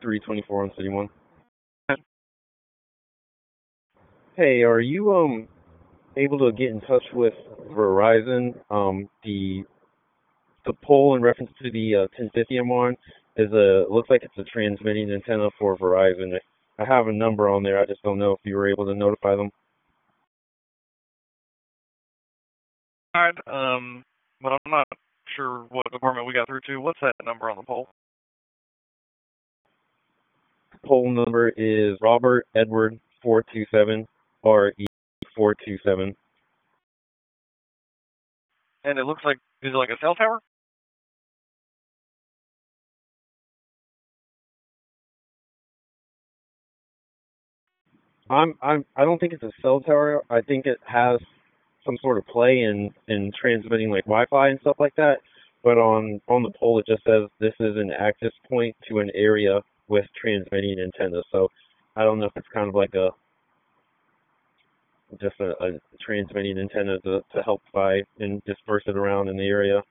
324 on City One. Hey, are you able to get in touch with Verizon? The pole in reference to the 1050 I'm on is a looks like it's a transmitting antenna for Verizon. I have a number on there. I just don't know if you were able to notify them. Alright, but I'm not sure what department we got through to. What's that number on the pole? Pole number is Robert Edward 427 RE 427. And it looks like, is it like a cell tower? I don't think it's a cell tower. I think it has some sort of play in transmitting like Wi-Fi and stuff like that. But on the pole, it just says this is an access point to an area with transmitting antennas. So I don't know if it's kind of like a transmitting antenna to help by and disperse it around in the area.